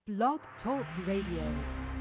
Blog Talk Radio.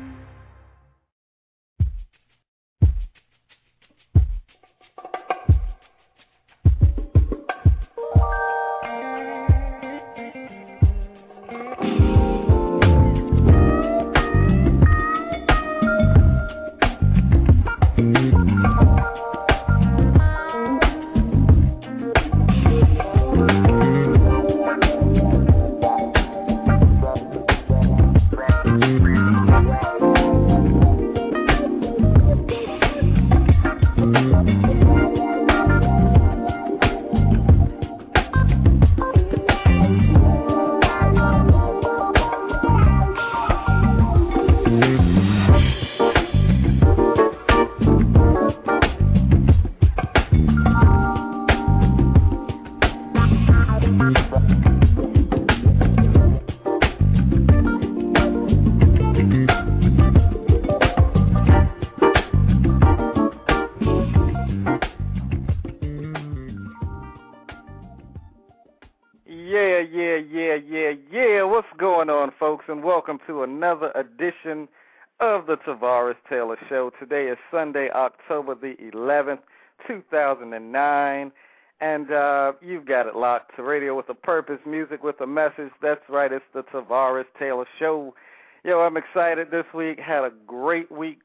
And welcome to another edition of the Tavares Taylor Show. Today is Sunday, October the 11th, 2009, and you've got it locked to radio with a purpose, music with a message. That's right, it's the Tavares Taylor Show. Yo, I'm excited this week. Had a great week,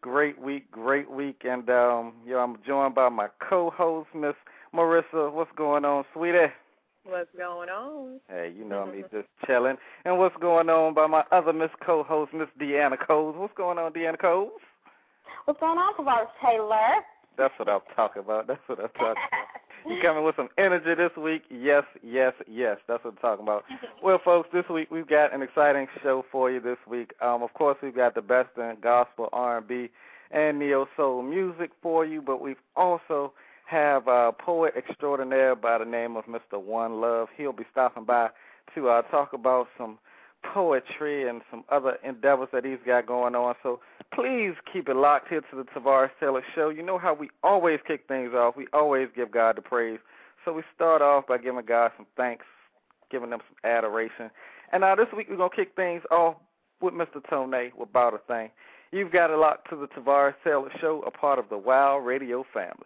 and I'm joined by my co-host, Miss Marissa. What's going on, sweetie? What's going on? Hey, you know me, just chilling. And what's going on by my other Miss co-host, Miss Deanna Coles? What's going on, Deanna Coles? What's going on, Tavares Taylor? That's what I'm talking about. You coming with some energy this week? Yes. That's what I'm talking about. Well, folks, this week we've got an exciting show for you this week. Of course, we've got the best in gospel, R&B, and neo-soul music for you, but we've also have a poet extraordinaire by the name of Mr. One Love. He'll be stopping by to talk about some poetry and some other endeavors that he's got going on. So please keep it locked here to the Tavares Taylor Show. You know how we always kick things off. We always give God the praise. So we start off by giving God some thanks, giving them some adoration. And now this week we're going to kick things off with Mr. Tone with About a Thing. You've got it locked to the Tavares Taylor Show, a part of the WOW Radio family.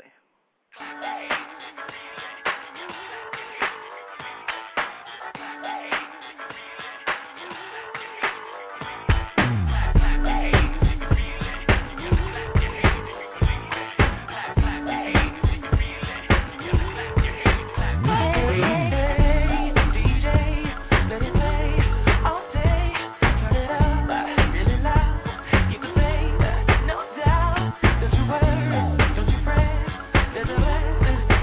Don't you fret, there's a lesson.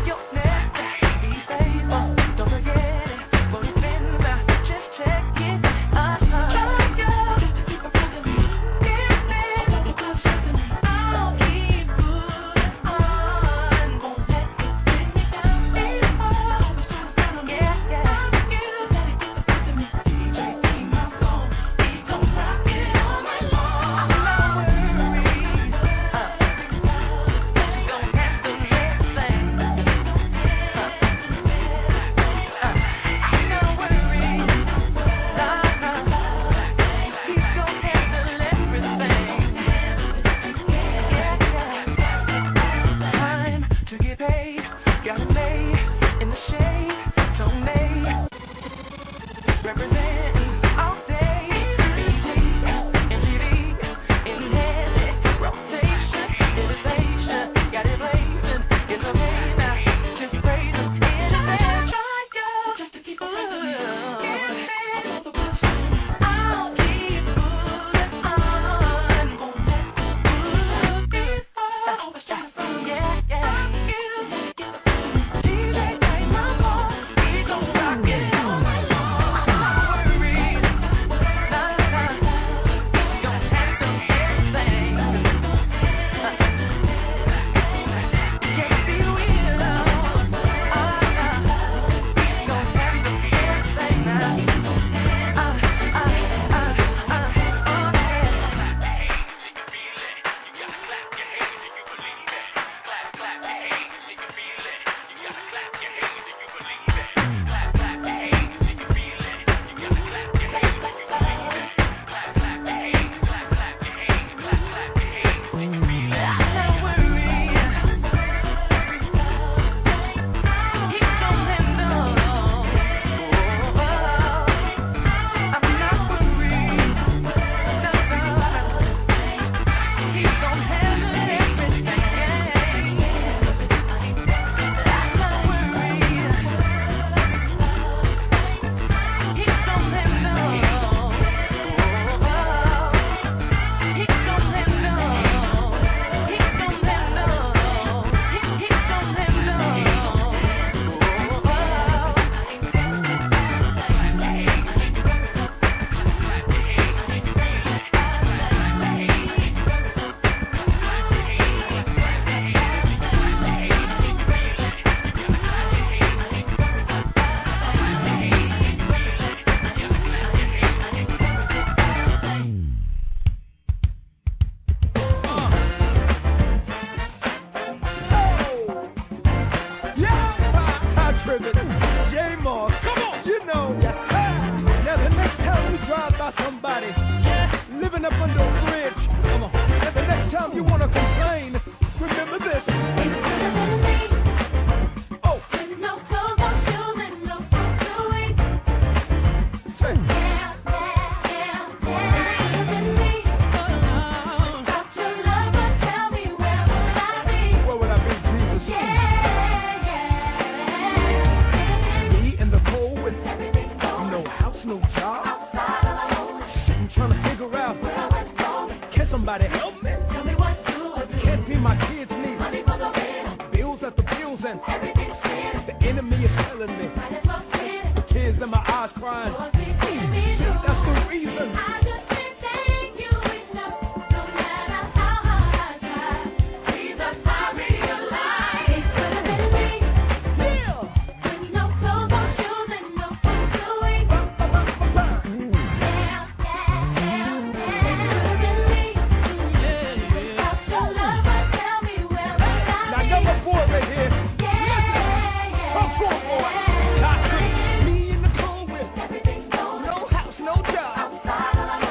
Somebody help me. Tell me what do I do? Can't pay my kids' needs. Money for the rent. Bills after bills and Everything's clear. the enemy is telling me. Might as well quit. The tears in my eyes crying. Yours be seeing me through. That's the reason. I just can't thank you enough. No matter how hard I try. Jesus, I realize it could have been me. Yeah. With no clothes, no shoes, and no food to eat. Yeah. It could have been me. Without your love, tell me where would I Now, be? number 4 right here. Come on, boy. Me in the cold with Everything goes no house, no job. outside of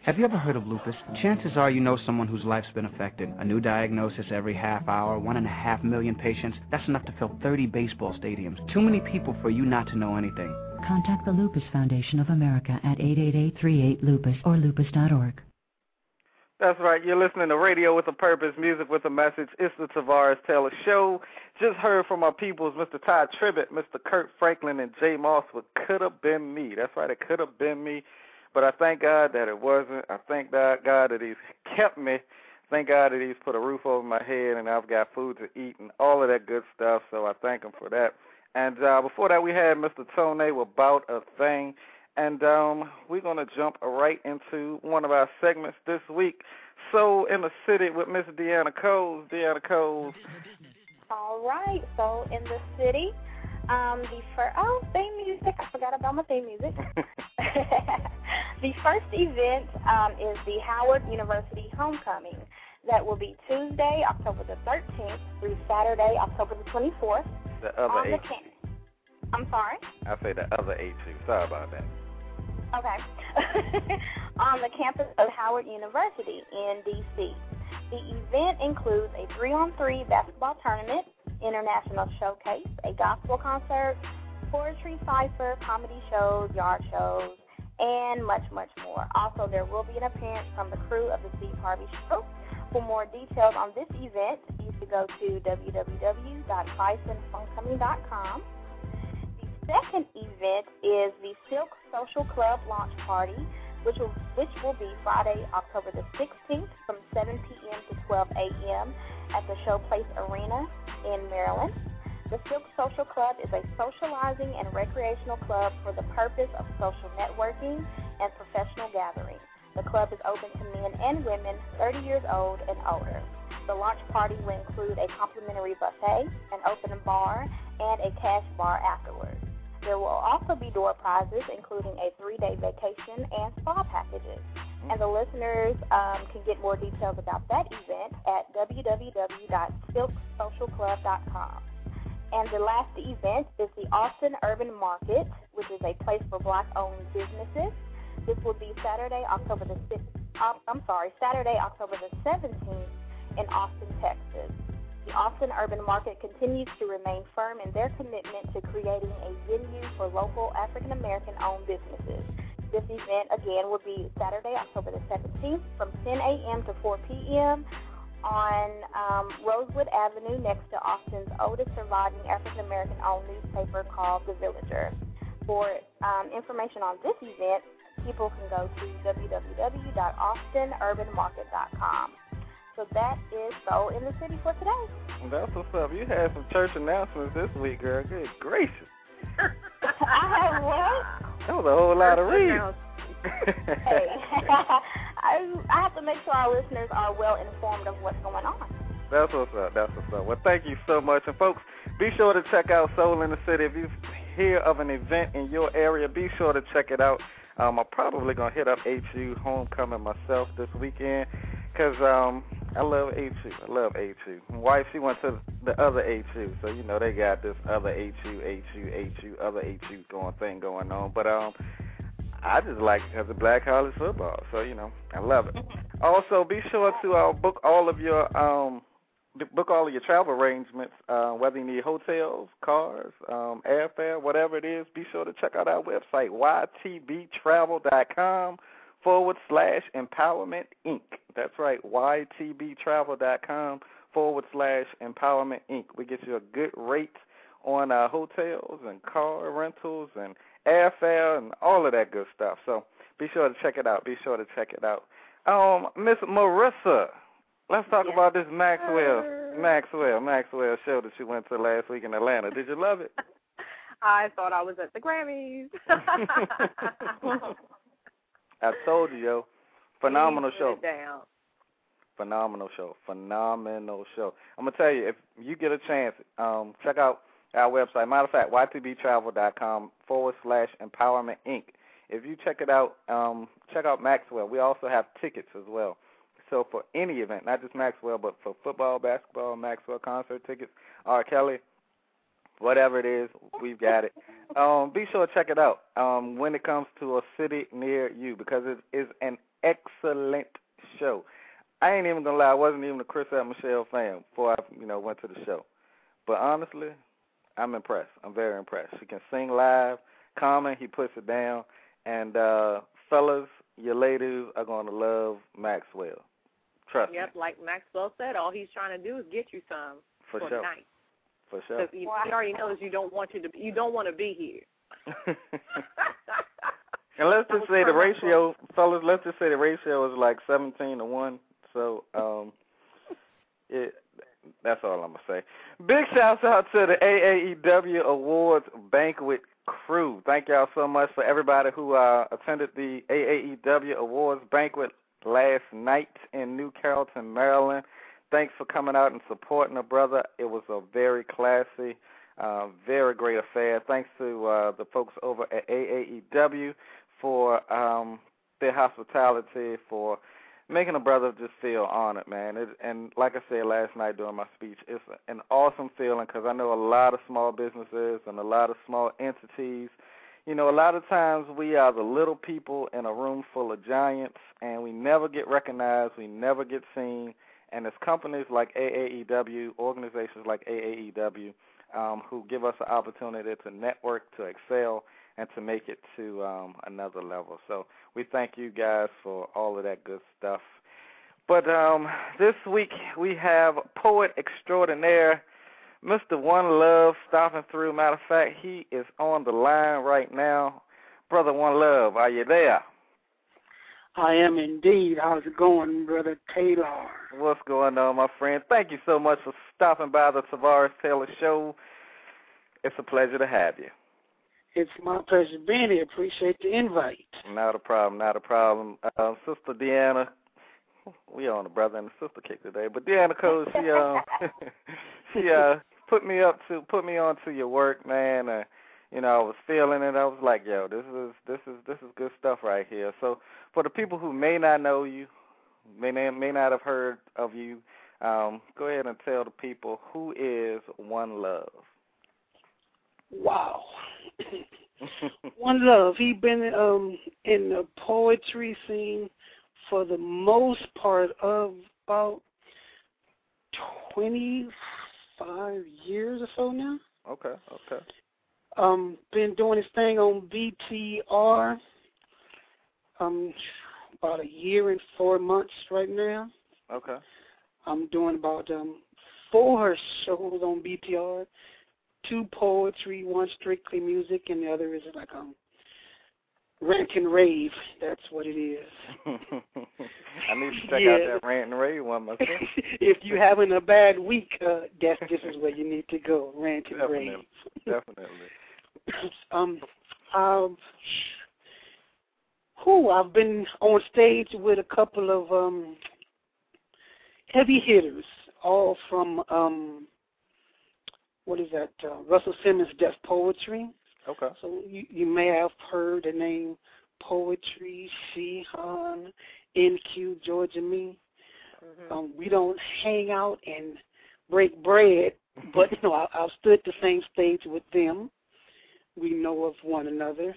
Have you ever heard of lupus? Chances are you know someone whose life's been affected. A new diagnosis every half hour, 1.5 million patients. That's enough to fill 30 baseball stadiums. Too many people for you not to know anything. Contact the Lupus Foundation of America at 888-38-LUPUS or lupus.org. That's right. You're listening to Radio with a Purpose, Music with a Message. It's the Tavares Taylor Show. Just heard from our peoples, Mr. Todd Tribbett, Mr. Kurt Franklin, and Jay Moss with Could Have Been Me. That's right, it could have been me. But I thank God that it wasn't. I thank God that He's kept me. Thank God that He's put a roof over my head and I've got food to eat and all of that good stuff. So I thank Him for that. And before that, we had Mr. Tone with About a Thing. And we're going to jump right into one of our segments this week. So in the City with Miss Deanna Coles. Deanna Coles. All right. So in the city, theme music. I forgot about my theme music. The first event is the Howard University Homecoming. That will be Tuesday, October the 13th through Saturday, October the 24th. The other 8. I'm sorry? I say the other 8 too. Sorry about that. Okay. On the campus of Howard University in D.C. The event includes a 3-on-3 basketball tournament, international showcase, a gospel concert, poetry cipher, comedy shows, yard shows, and much, much more. Also, there will be an appearance from the crew of the Steve Harvey Show. For more details on this event, you should go to www.ChristandHomecoming.com. The second event is the Silk Social Club launch party, which will be Friday, October the 16th from 7 p.m. to 12 a.m. at the Showplace Arena in Maryland. The Silk Social Club is a socializing and recreational club for the purpose of social networking and professional gathering. The club is open to men and women 30 years old and older. The launch party will include a complimentary buffet, an open bar, and a cash bar afterwards. There will also be door prizes, including a 3-day vacation and spa packages. And the listeners can get more details about that event at www.silksocialclub.com. And the last event is the Austin Urban Market, which is a place for Black-owned businesses. This will be Saturday, October the 17th in Austin, Texas. The Austin Urban Market continues to remain firm in their commitment to creating a venue for local African-American-owned businesses. This event, again, will be Saturday, October the 17th from 10 a.m. to 4 p.m. on Rosewood Avenue next to Austin's oldest surviving African-American-owned newspaper called The Villager. For information on this event, people can go to www.austinurbanmarket.com. So that is So in the City for today. That's what's up. You had some church announcements this week, girl. Good gracious. I have what? That was a whole lot of reading. Hey, I have to make sure our listeners are well informed of what's going on. That's what's up. That's what's up. Well, thank you so much. And, folks, be sure to check out Soul in the City. If you hear of an event in your area, be sure to check it out. I'm probably going to hit up HU Homecoming myself this weekend because I love HU. I love HU. My wife, she went to the other HU, so, you know, they got this other other HU going on. But I just like it because of Black college football, so, you know, I love it. Also, be sure to book all of your travel arrangements, whether you need hotels, cars, airfare, whatever it is. Be sure to check out our website, ytbtravel.com/Empowerment Inc. That's right, ytbtravel.com/Empowerment Inc. We get you a good rate on hotels and car rentals and airfare and all of that good stuff. So be sure to check it out. Miss Marissa, let's talk about this Maxwell show that you went to last week in Atlanta. Did you love it? I thought I was at the Grammys. I told you, yo. Phenomenal show. Phenomenal show. I'm going to tell you, if you get a chance, check out our website. Matter of fact, ytbtravel.com/Empowerment Inc. If you check it out, check out Maxwell. We also have tickets as well. So for any event, not just Maxwell, but for football, basketball, Maxwell concert tickets, R. Kelly, whatever it is, we've got it. Be sure to check it out when it comes to a city near you, because it is an excellent show. I ain't even gonna lie, I wasn't even a Chris and Michelle fan before I, went to the show. But honestly, I'm impressed. I'm very impressed. She can sing live. Common, he puts it down. And fellas, your ladies are gonna love Maxwell. Trust me. Yep, like Maxwell said, all he's trying to do is get you some For sure. tonight. For sure. Because he already knows you don't want to be here. And let's just say the ratio, fellas, let's just say the ratio is like 17-1. So that's all I'm going to say. Big shouts out to the AAEW Awards Banquet crew. Thank y'all so much for everybody who attended the AAEW Awards Banquet last night in New Carrollton, Maryland. Thanks for coming out and supporting a brother. It was a very classy, very great affair. Thanks to the folks over at AAEW for their hospitality, for making a brother just feel honored, man. And like I said last night during my speech, it's an awesome feeling because I know a lot of small businesses and a lot of small entities. A lot of times we are the little people in a room full of giants, and we never get recognized, we never get seen. And it's companies like AAEW, organizations like AAEW, who give us the opportunity to network, to excel, and to make it to another level. So we thank you guys for all of that good stuff. But this week we have poet extraordinaire, Mr. One Love, stopping through. Matter of fact, he is on the line right now. Brother One Love, are you there? I am indeed. How's it going, Brother Taylor? What's going on, my friend? Thank you so much for stopping by the Tavares Taylor Show. It's a pleasure to have you. It's my pleasure being here. Appreciate the invite. Not a problem, not a problem. Sister Deanna, we on the brother and the sister kick today, but Deanna Cole, she put me on to your work, man. I was feeling it. I was like, yo, this is good stuff right here. So for the people who may not know you, may not have heard of you, go ahead and tell the people who is One Love. Wow. One Love. He been in the poetry scene for the most part of about 25 years or so now. Okay. Been doing his thing on BTR about a year and 4 months right now. Okay. I'm doing about 4 shows on BTR, 2 poetry, 1 strictly music, and the other is like rant and rave. That's what it is. I need to check out that rant and rave one myself. If you're having a bad week, this is where you need to go, rant and rave. Definitely. I've been on stage with a couple of heavy hitters, all from Russell Simmons' Def Poetry. Okay. So you may have heard the name Poetry, Shehan, NQ, Georgia Me. Mm-hmm. We don't hang out and break bread, but I've stood the same stage with them. We know of one another.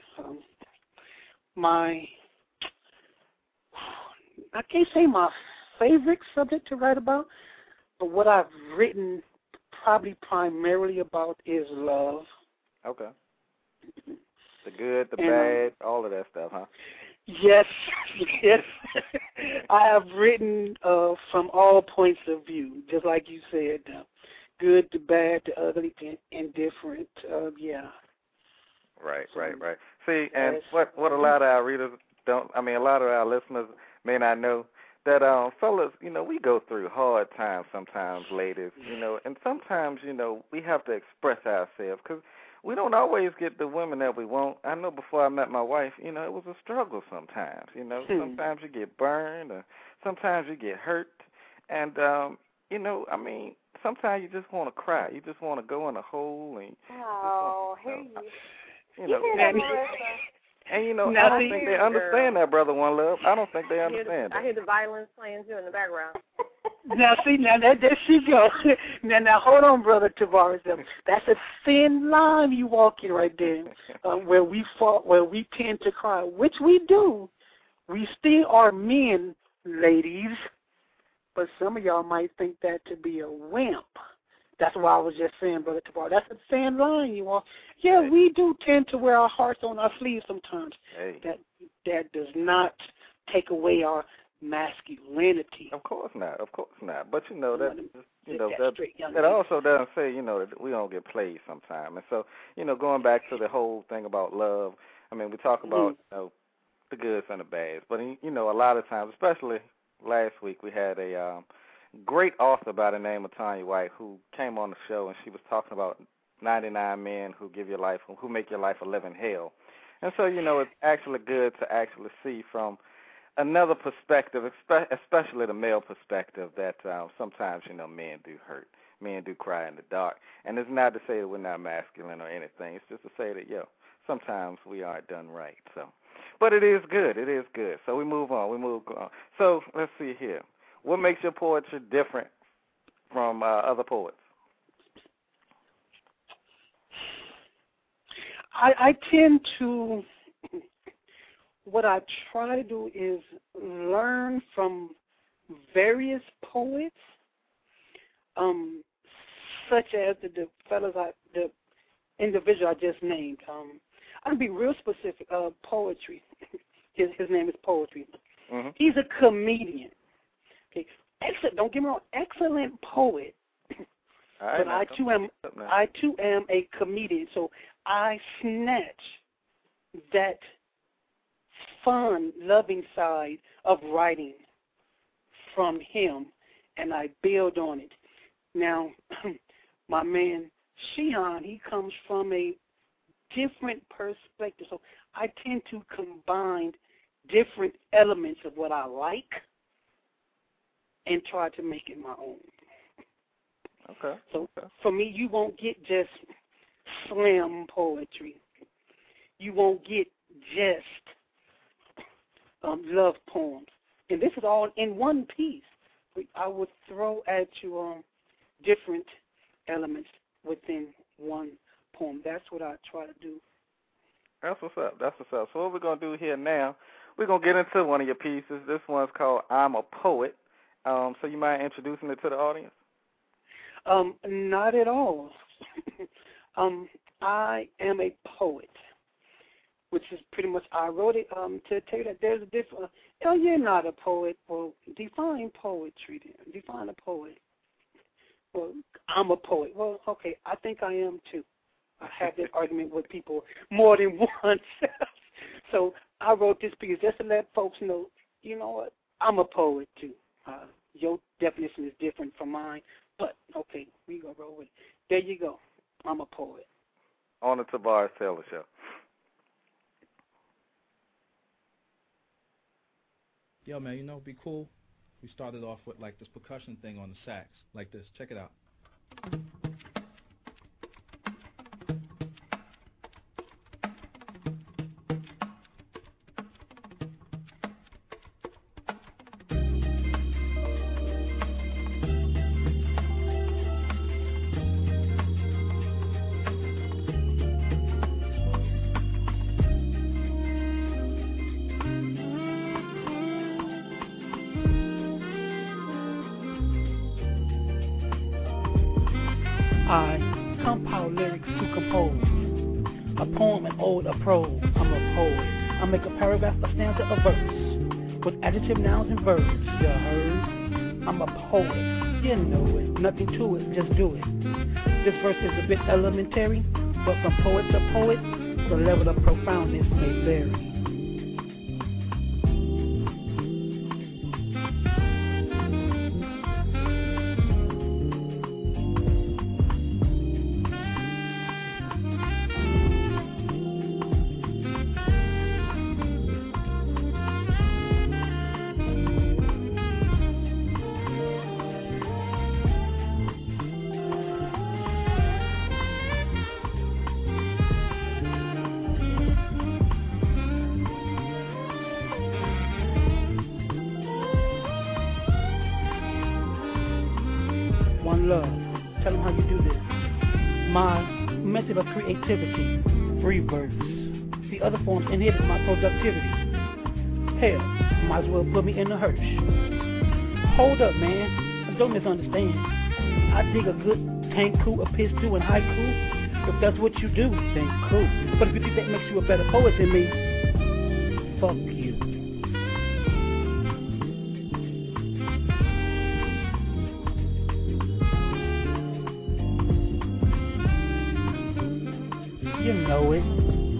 I can't say my favorite subject to write about, but what I've written probably primarily about is love. Okay. The good, the bad, all of that stuff, huh? Yes. I have written from all points of view, just like you said, good, the bad, the ugly, the indifferent. Right. See, and what a lot of our readers a lot of our listeners may not know, that fellas, we go through hard times sometimes, ladies, and sometimes, we have to express ourselves because we don't always get the women that we want. I know before I met my wife, it was a struggle sometimes, Sometimes you get burned, or sometimes you get hurt, and, sometimes you just want to cry. You just want to go in a hole and... And, I don't think they understand that, Brother One Love. I don't think they understand that. I hear the violins playing, too, in the background. Now, there she goes. Now, hold on, Brother Tavares. That's a thin line you walking right there, where we tend to cry, which we do, We still are men, ladies, but some of y'all might think that to be a wimp. That's why I was just saying, Brother Tabar. That's a thin line, you all. Yeah, we do tend to wear our hearts on our sleeves sometimes. Hey. That does not take away our masculinity. Of course not. But that That also doesn't say, that we don't get played sometime. And so, going back to the whole thing about love, I mean, we talk about the goods and the bads, but a lot of times, especially last week, we had a great author by the name of Tanya White who came on the show, and she was talking about 99 men who make your life a living hell. And so, it's actually good to actually see from another perspective, especially the male perspective, that sometimes, men do hurt. Men do cry in the dark. And it's not to say that we're not masculine or anything. It's just to say that, sometimes we aren't done right. So, but it is good. So we move on. So let's see here. What makes your poetry different from other poets? I tend to, what I try to do is learn from various poets, such as the individual I just named. I'm going to be real specific. Poetry. His name is Poetry. Mm-hmm. He's a comedian. Okay, excellent. Don't get me wrong. Excellent poet. But I too am a comedian. So I snatch that fun, loving side of writing from him, and I build on it. Now, my man Shihan, he comes from a different perspective. So I tend to combine different elements of what I like and try to make it my own. Okay. So for me, you won't get just slam poetry. You won't get just love poems. And this is all in one piece. I would throw at you different elements within one poem. That's what I try to do. That's what's up. So what we're going to do here now, we're going to get into one of your pieces. This one's called I'm a Poet. So you mind introducing it to the audience? Not at all. I am a poet, which is pretty much, I wrote it to tell you that there's a difference. You're not a poet. Well, define poetry then. Define a poet. Well, I'm a poet. Well, okay, I think I am too. I have that argument with people more than once. So I wrote this piece just to let folks know, you know what, I'm a poet too. Your definition is different from mine, but okay, we gonna roll with it. There you go. I'm a poet. On the Tabar's Taylor Show. Yo, man, it'd be cool. We started off with like this percussion thing on the sax, like this. Check it out. I compile lyrics to compose a poem, an ode, a prose. I'm a poet. I make a paragraph, a stanza, a verse with adjective, nouns, and verbs. You heard? I'm a poet. You know it. Nothing to it. Just do it. This verse is a bit elementary, but from poet to poet, the level of profoundness may vary. Love. Tell them how you do this. My method of creativity, free verse. See, other forms inhibit my productivity. Hell, might as well put me in the hearse. Hold up, man. Don't misunderstand. I dig a good tanku, a pistol, and haiku. If that's what you do, then cool. But if you think that makes you a better poet than me, fuck you. You know it.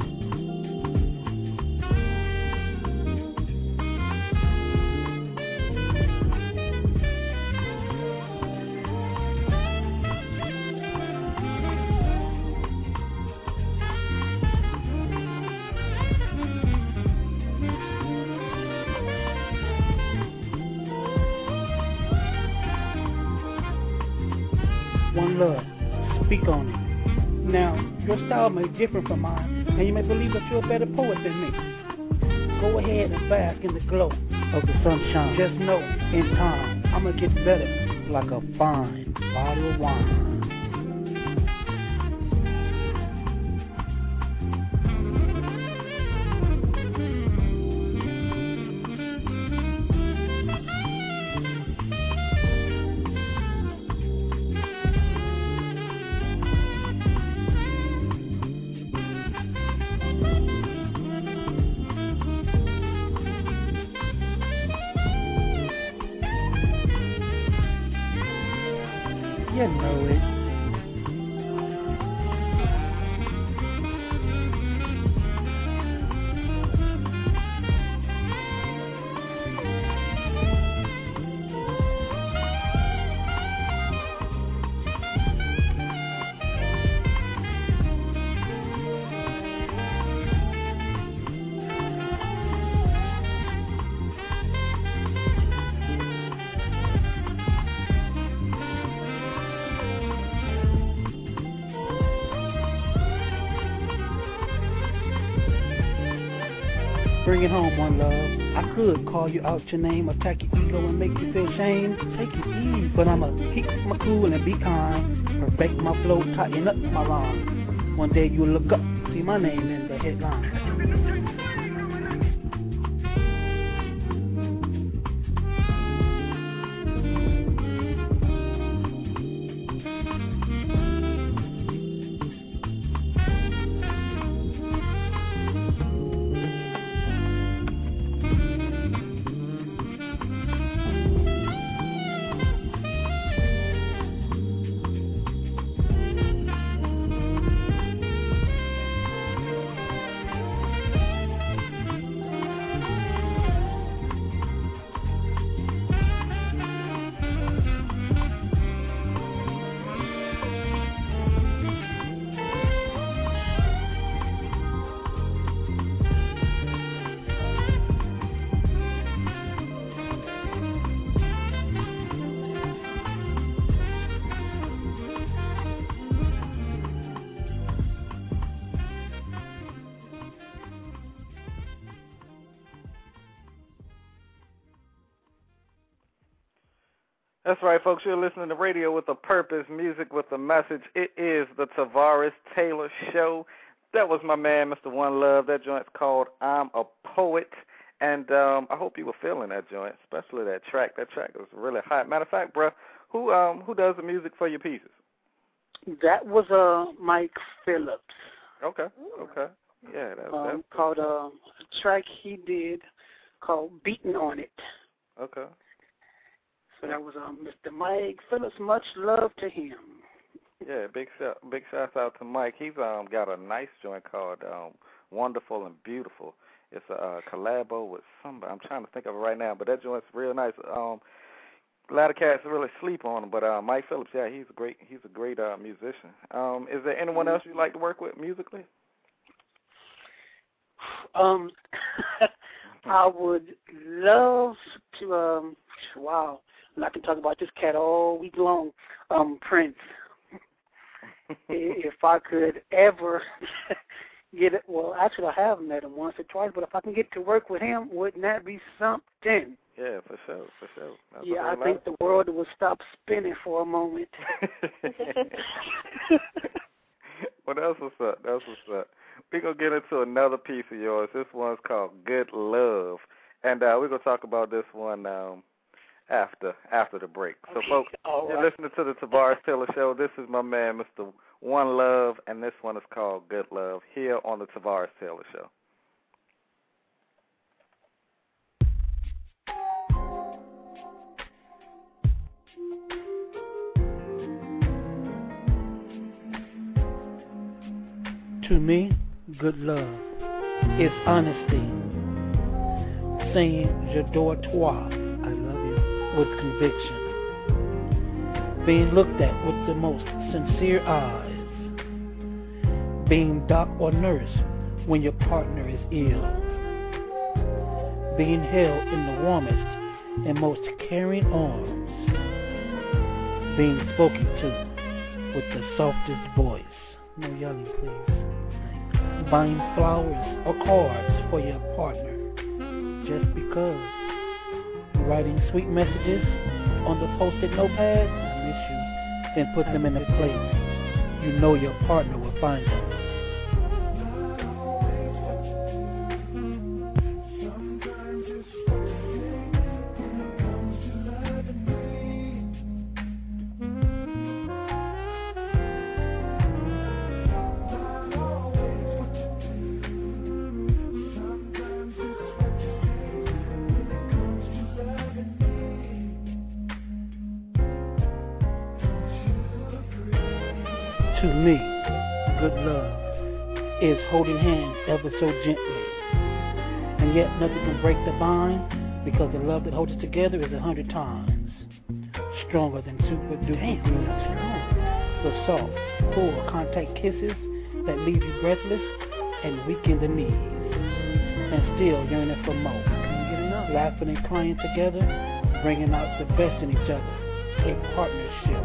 One love. Speak on it. Now, your style may differ from mine, and you may believe that you're a better poet than me. Go ahead and bask in the glow of the sunshine. Just know, in time, I'm gonna get better like a fine bottle of wine. You know it. Bring it home, one love. I could call you out your name, attack your ego and make you feel shame. Take it easy, but I'ma keep my cool and be kind. Perfect my flow, tighten up my rhyme. One day you'll look up, see my name in the headline. That's right, folks. You're listening to Radio with a Purpose, Music with a Message. It is the Tavares Taylor Show. That was my man, Mr. One Love. That joint's called I'm a Poet. And I hope you were feeling that joint, especially that track. That track was really hot. Matter of fact, bro, who does the music for your pieces? That was Mike Phillips. Okay. Yeah, that's called a track he did called Beating on It. Okay. So that was Mr. Mike Phillips. Much love to him. Yeah, big shout out to Mike. He's got a nice joint called Wonderful and Beautiful. It's a collabo with somebody. I'm trying to think of it right now, but that joint's real nice. A lot of cats really sleep on him, but Mike Phillips, yeah, he's a great musician. Is there anyone else you'd like to work with musically? I would love to. Wow. I can talk about this cat all week long. Prince. If I could ever get it, well, actually I have met him once or twice, but if I can get to work with him, wouldn't that be something? Yeah, for sure. That's I think the world would stop spinning for a moment. Well, that's what's up. We're going to get into another piece of yours. This one's called Good Love. And we're going to talk about this one after the break. So, folks, you're listening to the Tavares Taylor Show. This is my man, Mr. One Love, and this one is called Good Love, here on the Tavares Taylor Show. To me, good love is honesty, saying je dois toi, I love you, with conviction, being looked at with the most sincere eyes, being doc or nurse when your partner is ill, being held in the warmest and most caring arms, being spoken to with the softest voice. No yelling, please. Buying flowers or cards for your partner just because. Writing sweet messages on the post-it notepad, I miss you, then put them in a place you know your partner will find them. To me, good love is holding hands ever so gently, and yet nothing can break the bond, because the love that holds us together is 100 times stronger than super duper glue. The soft, full contact kisses that leave you breathless and weak in the knees, and still yearning for more. Laughing and crying together, bringing out the best in each other. A partnership.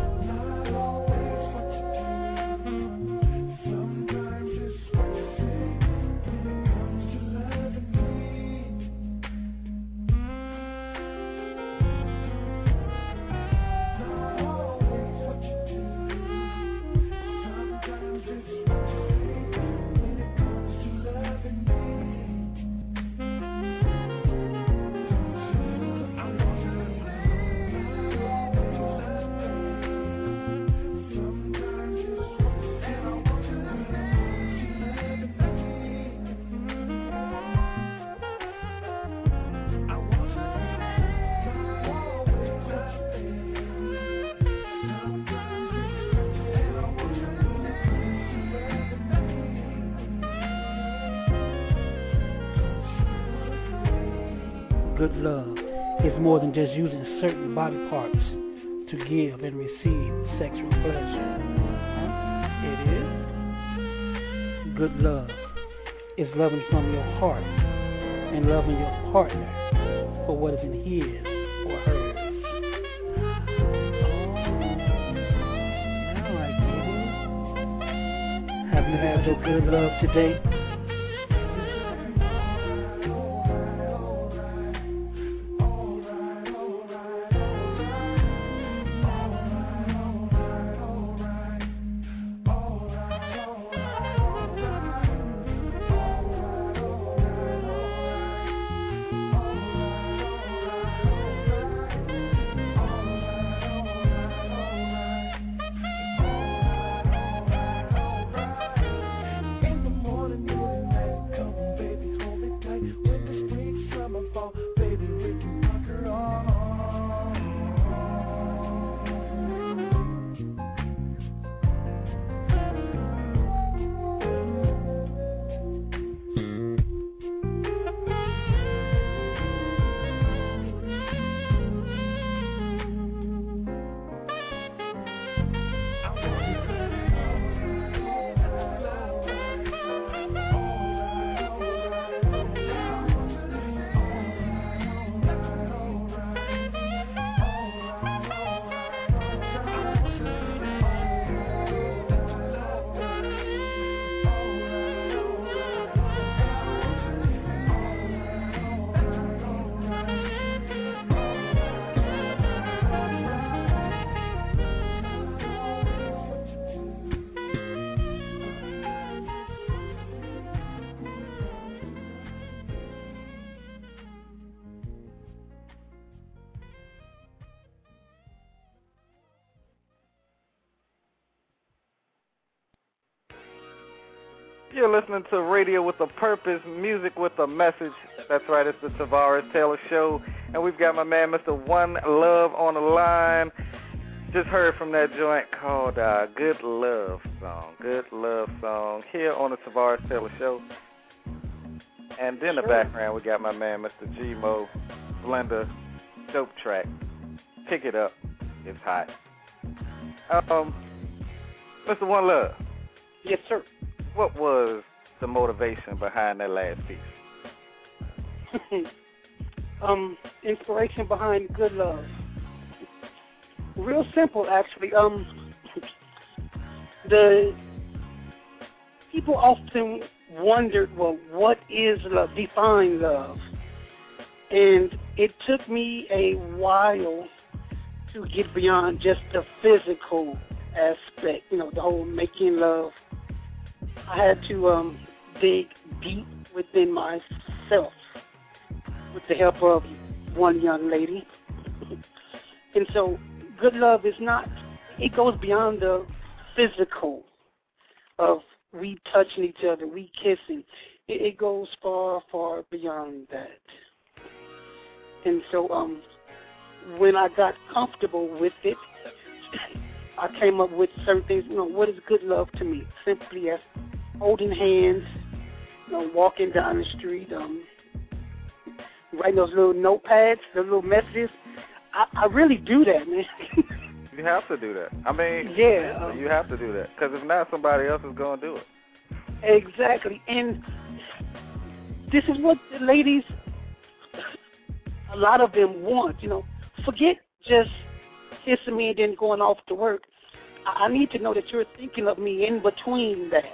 Good love is more than just using certain body parts to give and receive sexual pleasure. It is. Good love is loving from your heart and loving your partner for what is in his or hers. Now I get it. Have you had your good love today? In the morning. You're listening to Radio with a Purpose, Music with a Message. That's right, it's the Tavares Taylor Show. And we've got my man, Mr. One Love, on the line. Just heard from that joint called Good Love Song. Good Love Song here on the Tavares Taylor Show. And then in the background, we got my man, Mr. G-Mo, Blender, Dope Track. Pick it up. It's hot. Mr. One Love. Yes, sir. What was the motivation behind that last piece? Inspiration behind Good Love. Real simple, actually. The people often wondered, well, what is love? Define love. And it took me a while to get beyond just the physical aspect, the whole making love. I had to dig deep within myself with the help of one young lady. And so good love is not, it goes beyond the physical of we touching each other, we kissing. It goes far, far beyond that. And so when I got comfortable with it, I came up with certain things. What is good love to me? Simply as holding hands, walking down the street, writing those little notepads, those little messages. I really do that, man. You have to do that. I mean, yeah, you have to do that because if not, somebody else is going to do it. Exactly, and this is what the ladies, a lot of them want. Forget just kissing me and then going off to work. I need to know that you're thinking of me in between that.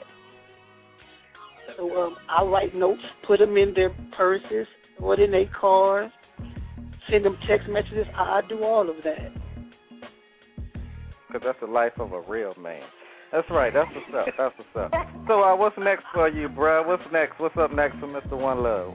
So I write notes, put them in their purses, or in their cars, send them text messages. I do all of that. Because that's the life of a real man. That's right. That's what's up. That's what's up. So what's next for you, bruh? What's next? What's up next for Mr. One Love?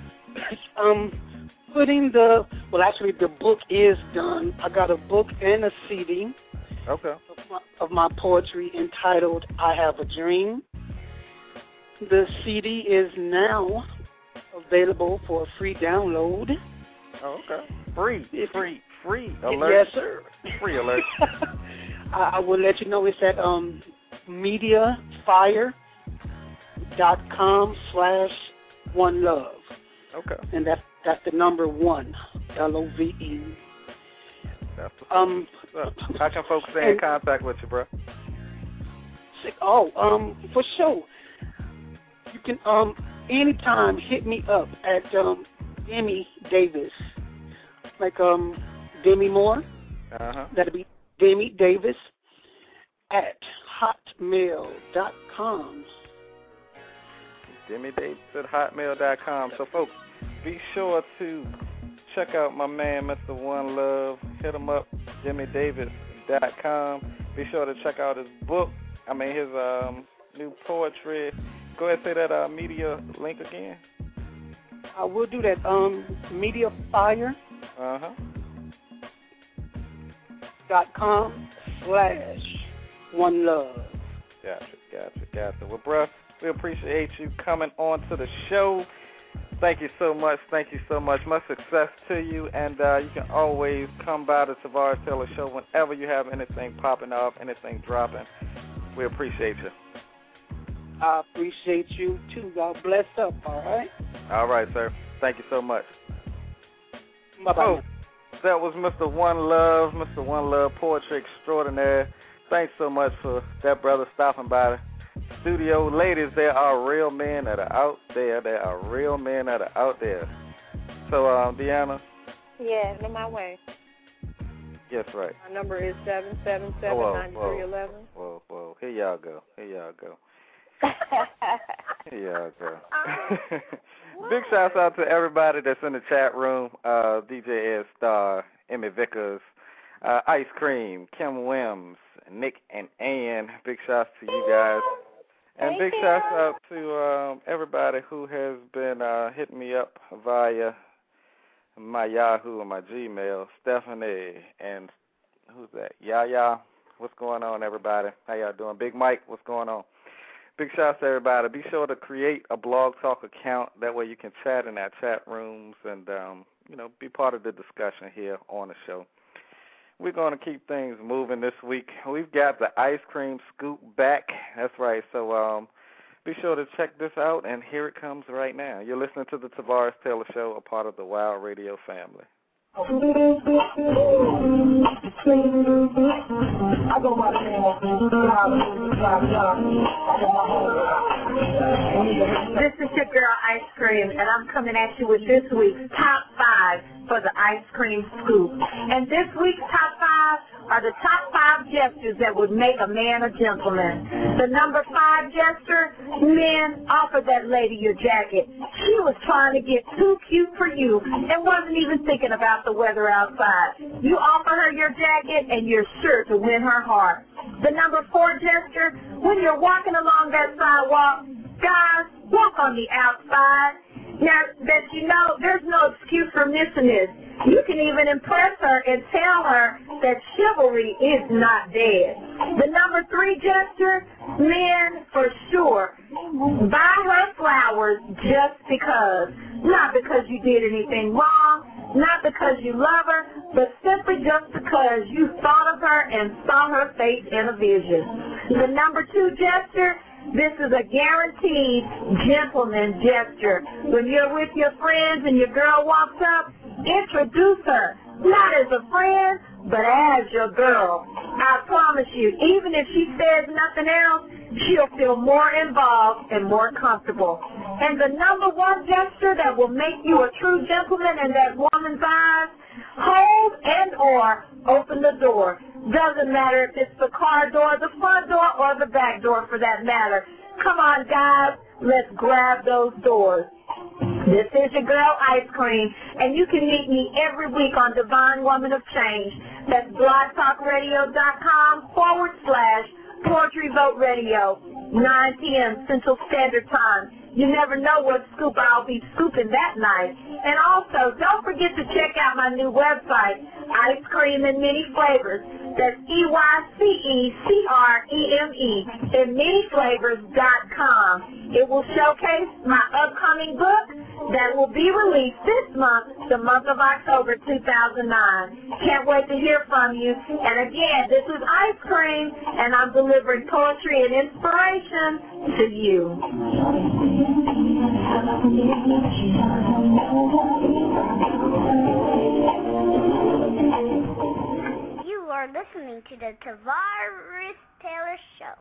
Actually, the book is done. I got a book and a CD. Okay. Of my poetry entitled I Have a Dream. The CD is now available for a free download. Oh, okay. Free alert. Yes, sir. Free alert. I will let you know it's at mediafire.com/onelove. Okay. And that's the number 1, LOVE. That's how can folks stay in contact with you, bro? For sure. You can anytime hit me up at Demi Davis, like Demi Moore. That'll be Demi Davis at hotmail.com. Demi Davis at hotmail.com. So folks, be sure to check out my man, Mr. One Love. Hit him up, DemiDavis.com. Be sure to check out his book. His new poetry. Go ahead and say that media link again. I will do that. Mediafire. .com/onelove. Gotcha. Well, bruh, we appreciate you coming on to the show. Thank you so much. Much success to you. And you can always come by the Tavares Taylor Show whenever you have anything popping off, anything dropping. We appreciate you. I appreciate you, too. God bless up, all right? All right, sir. Thank you so much. Bye-bye. Oh, that was Mr. One Love, poetry extraordinaire. Thanks so much for that brother stopping by the studio. Ladies, there are real men that are out there. So, Deanna? Yeah, on my way. Yes, right. My number is 777-9311. Whoa. Here y'all go. Big shouts out to everybody that's in the chat room. DJ Ed Star, Emmy Vickers, Ice Cream, Kim Wims, Nick and Ann. Big shouts to you guys. And big shouts out to everybody who has been hitting me up via my Yahoo and my Gmail. Stephanie and who's that? Yaya. What's going on, everybody? How y'all doing? Big Mike, what's going on? Big shout out to everybody. Be sure to create a Blog Talk account. That way you can chat in our chat rooms and, be part of the discussion here on the show. We're going to keep things moving this week. We've got the ice cream scoop back. That's right. So be sure to check this out, and here it comes right now. You're listening to the Tavares Taylor Show, a part of the Wild Radio family. I go by the name of This is your girl Ice Cream, and I'm coming at you with this week's top 5 for the ice cream scoop. And this week's top 5 are the top 5 gestures that would make a man a gentleman. The number 5 gesture, men, offer that lady your jacket. She was trying to get too cute for you and wasn't even thinking about the weather outside. You offer her your jacket and you're sure to win her heart. The number 4 gesture, when you're walking along that sidewalk, guys, walk on the outside. Now that you know, there's no excuse for missing this. You can even impress her and tell her that chivalry is not dead. The number 3 gesture, men, for sure, buy her flowers just because. Not because you did anything wrong, not because you love her, but simply just because you thought of her and saw her face in a vision. The number 2 gesture, this is a guaranteed gentleman gesture. When you're with your friends and your girl walks up, introduce her, not as a friend, but as your girl. I promise you, even if she says nothing else, she'll feel more involved and more comfortable. And the number 1 gesture that will make you a true gentleman in that woman's eyes, hold and or open the door. Doesn't matter if it's the car door, the front door, or the back door for that matter. Come on, guys, let's grab those doors. This is your girl, Ice Cream, and you can meet me every week on Divine Woman of Change. That's blogtalkradio.com/Poetry Vote Radio, 9 p.m. Central Standard Time. You never know what scoop I'll be scooping that night. And also, don't forget to check out my new website, Ice Cream in Many Flavors. That's EYCECREME in manyflavors.com. It will showcase my upcoming book that will be released this month, the month of October 2009. Can't wait to hear from you. And again, this is Ice Cream, and I'm delivering poetry and inspiration to you. You are listening to the Tavares Taylor Show.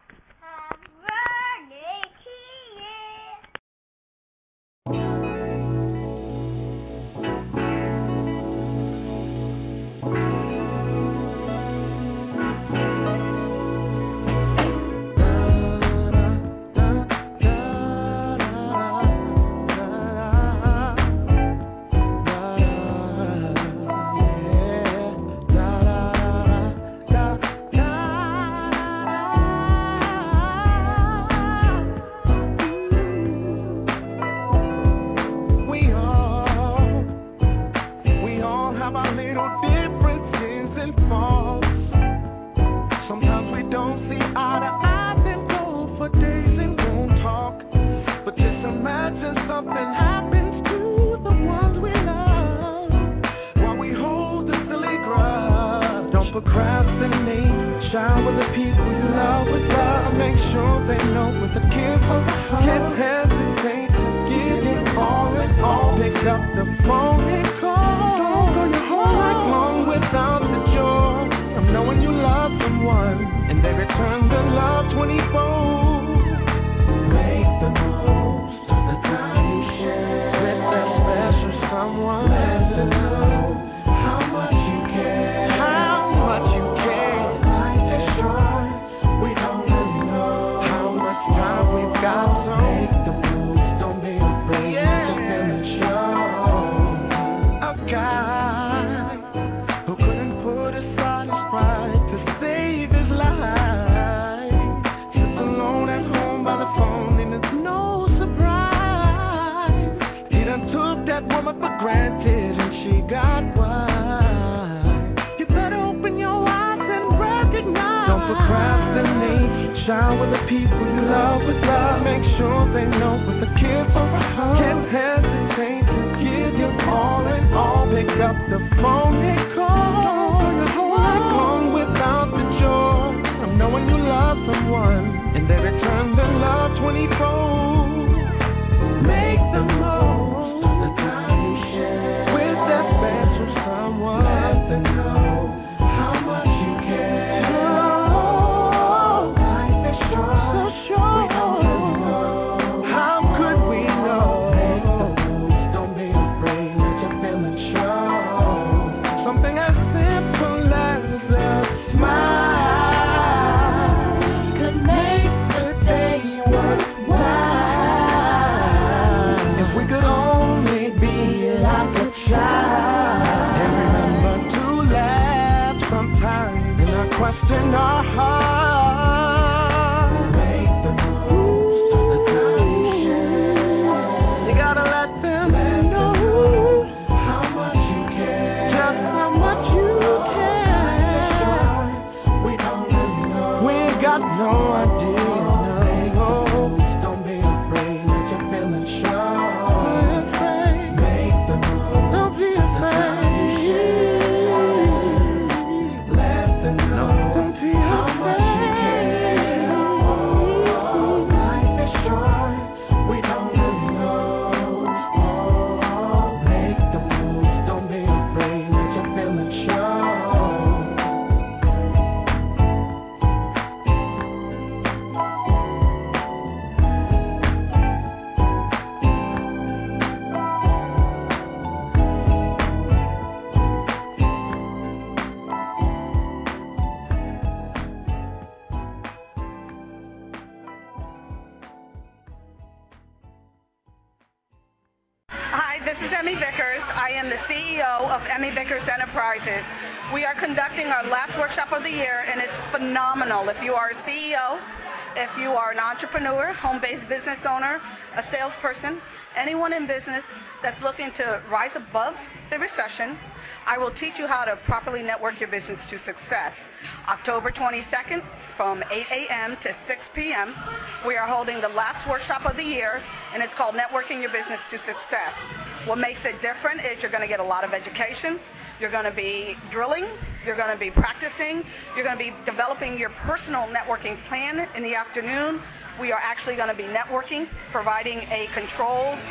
Procrastinate, shower the people you love with love. Make sure they know with a kiss on the heart. Can't hesitate to give it all and all. Pick up the phone and call. Don't go your whole life long without the joy of knowing you love someone and they return the love 24. Make the most of the time you share with that special someone. Let them know how much you care. Alone Shine with the people you love with love. Make sure they know with a kiss or a hug. Can't hesitate to give you all and all. Pick up the phone and call. Not long without the joy of knowing you love someone and they return the love 24. Make the most of the time you share with that special someone. Let them know how much you care. Oh, life is short, so short. We don't really know. How could we know? Make the most, don't be afraid, let your feelings show. Something as simple as a smile could make the day worthwhile. If we could only be like a child and remember to laugh sometimes and not question our heart. Make the most of the time you share. You gotta let them know how much you care. Just how much you care. We don't really know. We ain't got no idea. No. Don't be afraid, let your feelings show. Make the most. Don't be afraid. Let them know. Don't be how much you care. Oh, life is short. We don't really know. Oh, make the most. Don't be afraid, let your feelings show. Hi, this is Emmy Vickers. I am the CEO of Emmy Vickers Enterprises. We are conducting our last workshop of the year, and it's phenomenal. If you are a CEO, if you are an entrepreneur, home-based business owner, a salesperson, anyone in business that's looking to rise above the recession, I will teach you how to properly network your business to success. October 22nd from 8 a.m. to 6 p.m., we are holding the last workshop of the year, and it's called Networking Your Business to Success. What makes it different is you're going to get a lot of education, you're going to be drilling, you're going to be practicing, you're going to be developing your personal networking plan in the afternoon. We are actually going to be networking, providing a controlled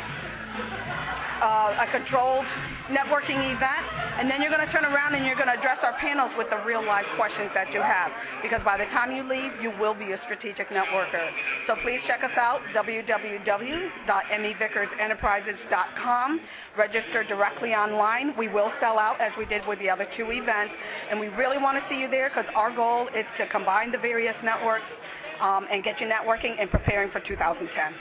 networking event, and then you're going to turn around and you're going to address our panels with the real life questions that you have, because by the time you leave, you will be a strategic networker. So please check us out, www.emmyvickersenterprises.com. Register directly online. We will sell out as we did with the other two events, and we really want to see you there because our goal is to combine the various networks and get you networking and preparing for 2010.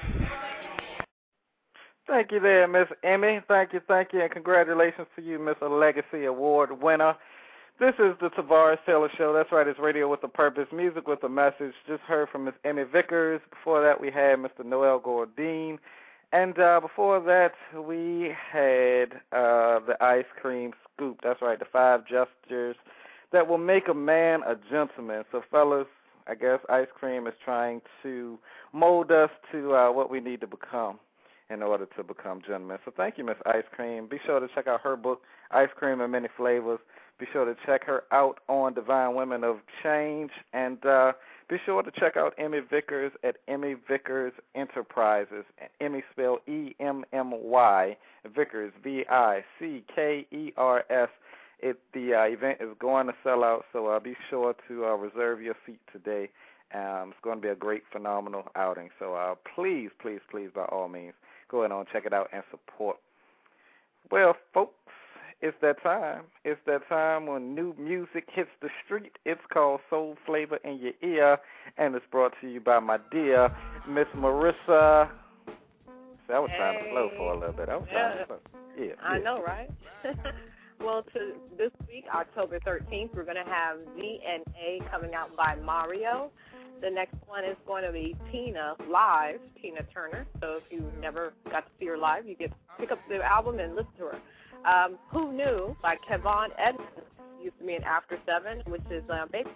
Thank you there, Miss Emmy. Thank you, and congratulations to you, Miss Legacy Award winner. This is the Tavares Taylor Show. That's right, it's radio with a purpose, music with a message. Just heard from Miss Emmy Vickers. Before that, we had Mr. Noel Gourdine. And before that, we had the Ice Cream Scoop. That's right, the 5 gestures that will make a man a gentleman. So, fellas, I guess Ice Cream is trying to mold us to what we need to become in order to become gentlemen. So thank you, Miss Ice Cream. Be sure to check out her book, Ice Cream in Many Flavors. Be sure to check her out on Divine Women of Change. And be sure to check out Emmy Vickers at Emmy Vickers Enterprises. Emmy spelled E-M-M-Y, Vickers, V-I-C-K-E-R-S. The event is going to sell out, so be sure to reserve your seat today. It's going to be a great, phenomenal outing. So please, please, please, by all means, go ahead and check it out and support. Well, folks, it's that time. It's that time when new music hits the street. It's called Soul Flavor in Your Ear, and it's brought to you by my dear Miss Marissa. See, I was trying to flow for a little bit. I know, right? Well, this week, October 13th, we're going to have DNA coming out by Mario. The next one is going to be Tina live, Tina Turner. So if you never got to see her live, you get pick up the album and listen to her. Who Knew by Kevon Edmonds used to be in After 7, which is basically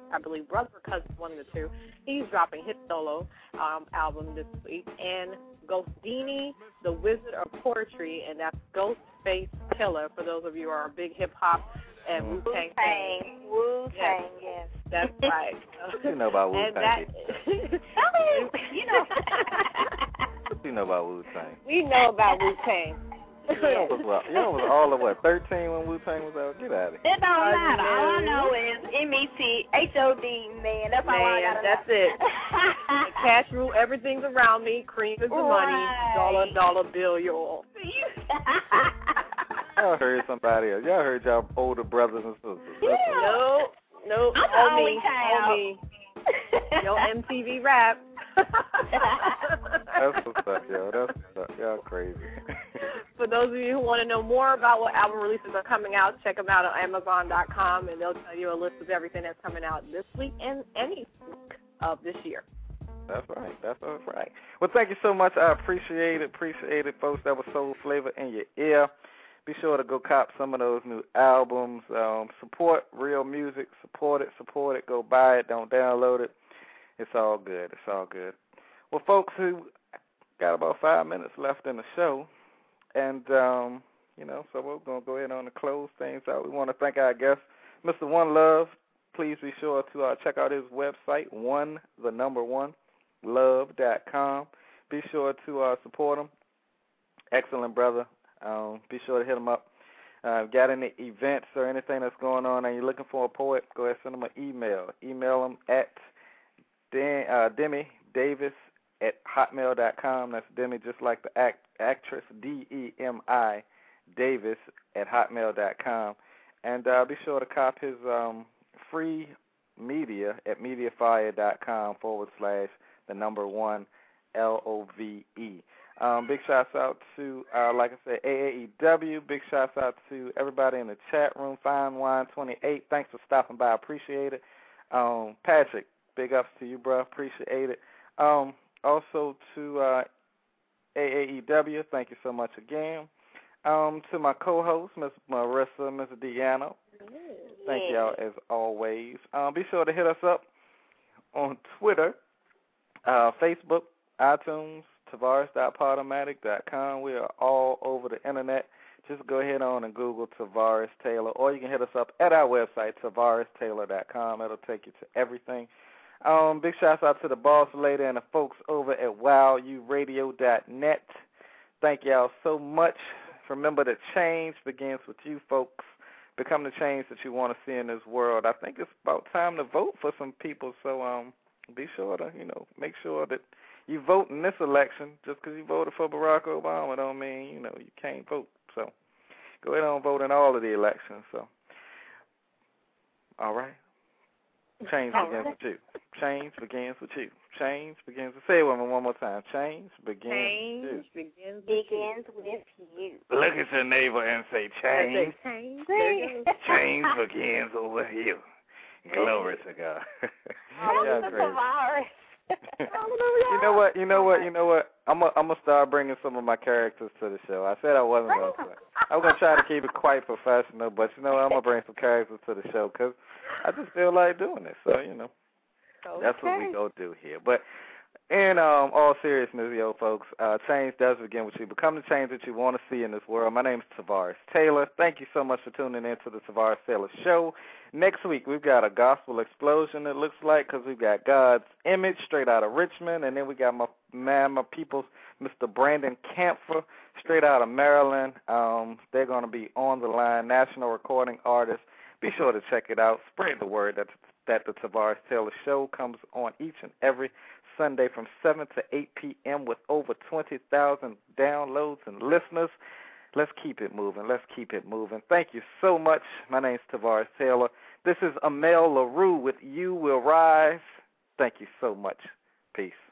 I believe brother or cousin, one of the two. He's dropping his solo album this week. And Ghostini, the Wizard of Poetry, and that's Ghostface Killer, for those of you who are big hip-hop and Wu-Tang fans. Wu-Tang, yes. That's right. What you know about Wu-Tang? You know. What you know about Wu-Tang? We know about Wu-Tang. You was all of what, 13 when Wu-Tang was out? Get out of here. It don't matter. All I know is METHOD, man. That's all I got to know. That's it. The cash rule, everything's around me. Cream is the money. Dollar bill, your Y'all heard somebody else. Y'all heard y'all older brothers and sisters. Yeah. No. I'm the only child. No MTV rap. That's what's up, yo. That's what's up. Y'all crazy. For those of you who want to know more about what album releases are coming out, check them out on Amazon.com, and they'll tell you a list of everything that's coming out this week and any week of this year. That's right. That's right. Well, thank you so much. I appreciate it. Folks. That was Soul Flavor in your ear. Be sure to go cop some of those new albums. Support real music. Support it. Go buy it. Don't download it. It's all good. Well, folks, who got about 5 minutes left in the show, and, so we're going to go ahead on and close things out. We want to thank our guest, Mr. One Love. Please be sure to check out his website, love.com. Be sure to support him. Excellent brother. Be sure to hit him up. Got any events or anything that's going on and you're looking for a poet, go ahead and send him an email. Email him at DemiDavis@hotmail.com. That's Demi, just like the actress, DEMI, Davis at hotmail.com. And be sure to cop his free media at mediafire.com/1LOVE. Big shouts out to, like I said, AAEW. Big shouts out to everybody in the chat room. Fine Wine 28. Thanks for stopping by. Appreciate it. Patrick, big ups to you, bro. Appreciate it. Also to AAEW, thank you so much again. To my co-host, Ms. Marissa, Ms. Deanna, thank y'all as always. Be sure to hit us up on Twitter, Facebook, iTunes, Tavares.podomatic.com. We are all over the internet. Just go ahead on and Google Tavares Taylor, or you can hit us up at our website, TavaresTaylor.com. It'll take you to everything. Big shouts out to the boss lady and the folks over at WowURadio.net. Thank y'all so much. Remember that change begins with you folks. Become the change that you want to see in this world. I think it's about time to vote for some people, so be sure to, make sure that you vote in this election. Just because you voted for Barack Obama don't mean, you can't vote. So go ahead and vote in all of the elections. So, all right. Change begins with you. Change begins with you. Change begins with, say it with me one more time. Change begins with you. Begins with you. Look at your neighbor and say, change. Change begins with you. Glory to God. Yeah, crazy. You know what? I'm gonna start bringing some of my characters to the show. I said I wasn't going to. I'm going to try to keep it quite professional, but I'm going to bring some characters to the show because I just feel like doing it. So, that's what we go do here. But in all seriousness, folks, change does begin with you. Become the change that you want to see in this world. My name is Tavares Taylor. Thank you so much for tuning in to the Tavares Taylor Show. Next week, we've got a gospel explosion, it looks like, because we've got God's Image straight out of Richmond, and then we got my people's Mr. Brandon Campher straight out of Maryland. They're going to be on the line, national recording artists. Be sure to check it out. Spread the word that the Tavares Taylor Show comes on each and every Sunday from 7 to 8 p.m. with over 20,000 downloads and listeners. Let's keep it moving. Thank you so much. My name's Tavares Taylor. This is Amel LaRue with You Will Rise. Thank you so much. Peace.